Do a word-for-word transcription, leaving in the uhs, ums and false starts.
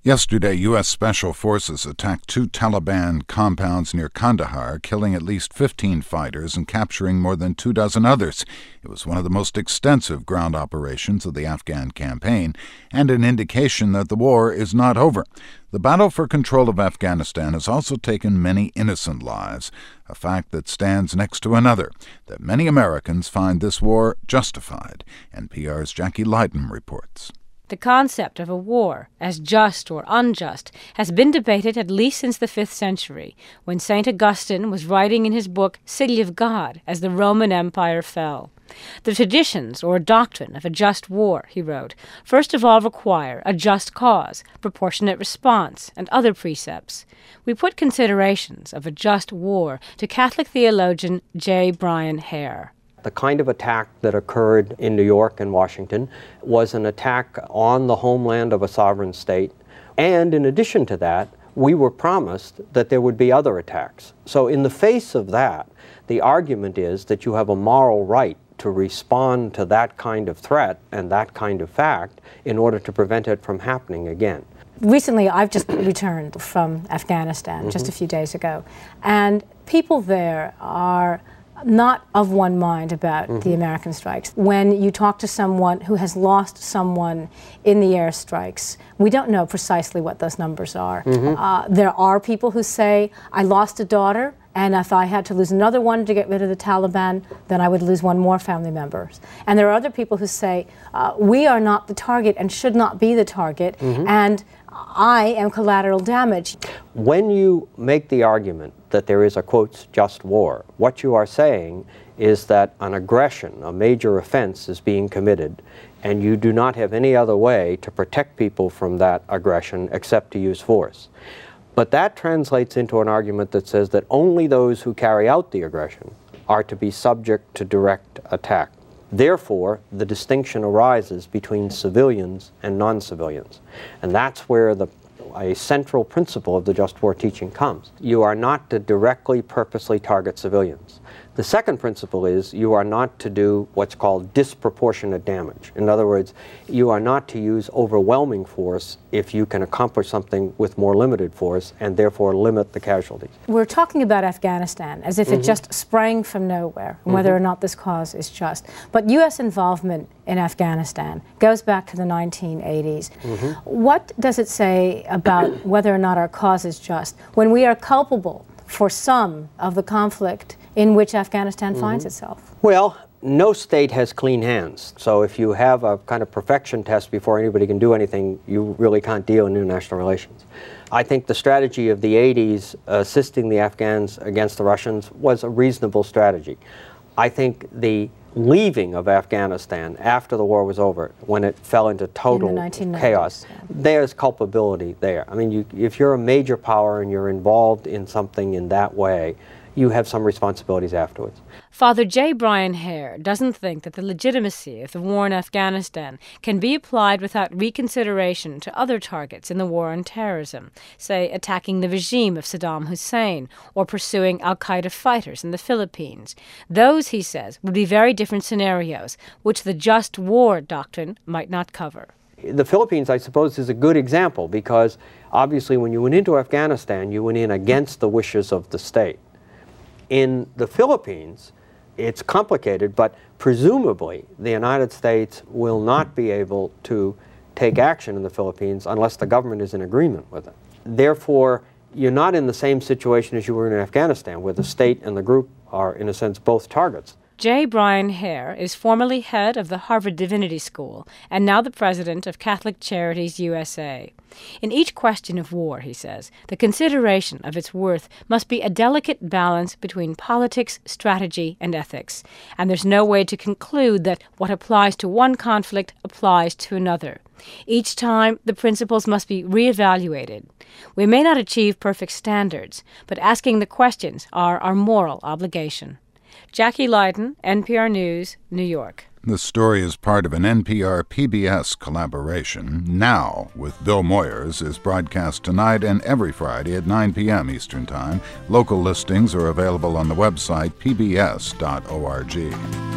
Yesterday, U S. Special Forces attacked two Taliban compounds near Kandahar, killing at least fifteen fighters and capturing more than two dozen others. It was one of the most extensive ground operations of the Afghan campaign and an indication that the war is not over. The battle for control of Afghanistan has also taken many innocent lives, a fact that stands next to another, that many Americans find this war justified. N P R's Jackie Leiden reports. The concept of a war, as just or unjust, has been debated at least since the fifth century, when Saint Augustine was writing in his book City of God as the Roman Empire fell. The traditions or doctrine of a just war, he wrote, first of all require a just cause, proportionate response, and other precepts. We put considerations of a just war to Catholic theologian J. Brian Hare. The kind of attack that occurred in New York and Washington was an attack on the homeland of a sovereign state. And in addition to that, we were promised that there would be other attacks. So in the face of that, the argument is that you have a moral right to respond to that kind of threat and that kind of fact in order to prevent it from happening again. Recently, I've just returned from Afghanistan, mm-hmm. just a few days ago, and people there are not of one mind about mm-hmm. the American strikes. When you talk to someone who has lost someone in the airstrikes, we don't know precisely what those numbers are. Mm-hmm. Uh, there are people who say, I lost a daughter, and if I had to lose another one to get rid of the Taliban, then I would lose one more family member. And there are other people who say, uh, we are not the target and should not be the target, mm-hmm. and I am collateral damage. When you make the argument that there is a, quote, just war, what you are saying is that an aggression, a major offense, is being committed, and you do not have any other way to protect people from that aggression except to use force. But that translates into an argument that says that only those who carry out the aggression are to be subject to direct attack. Therefore, the distinction arises between civilians and non-civilians. And that's where the, a central principle of the just war teaching comes. You are not to directly, purposely target civilians. The second principle is you are not to do what's called disproportionate damage. In other words, you are not to use overwhelming force if you can accomplish something with more limited force and therefore limit the casualties. We're talking about Afghanistan as if mm-hmm. it just sprang from nowhere, mm-hmm. whether or not this cause is just. But U S involvement in Afghanistan goes back to the nineteen eighties. Mm-hmm. What does it say about whether or not our cause is just when we are culpable for some of the conflict in which Afghanistan mm-hmm. finds itself? Well, no state has clean hands. So if you have a kind of perfection test before anybody can do anything, you really can't deal in international relations. I think the strategy of the eighties, assisting the Afghans against the Russians, was a reasonable strategy. I think the leaving of Afghanistan after the war was over, when it fell into total chaos, yeah. there's culpability there. I mean, you, if you're a major power and you're involved in something in that way, you have some responsibilities afterwards. Father J. Brian Hare doesn't think that the legitimacy of the war in Afghanistan can be applied without reconsideration to other targets in the war on terrorism, say attacking the regime of Saddam Hussein or pursuing al-Qaeda fighters in the Philippines. Those, he says, would be very different scenarios, which the just war doctrine might not cover. The Philippines, I suppose, is a good example because obviously when you went into Afghanistan, you went in against the wishes of the state. In the Philippines, it's complicated, but presumably the United States will not be able to take action in the Philippines unless the government is in agreement with it. Therefore, you're not in the same situation as you were in Afghanistan, where the state and the group are, in a sense, both targets. J. Brian Hare is formerly head of the Harvard Divinity School and now the president of Catholic Charities U S A. In each question of war, he says, the consideration of its worth must be a delicate balance between politics, strategy, and ethics, and there's no way to conclude that what applies to one conflict applies to another. Each time, the principles must be reevaluated. We may not achieve perfect standards, but asking the questions are our moral obligation. Jackie Leiden, N P R News, New York. This story is part of an N P R P B S collaboration. Now, with Bill Moyers, is broadcast tonight and every Friday at nine p.m. Eastern Time. Local listings are available on the website p b s dot org.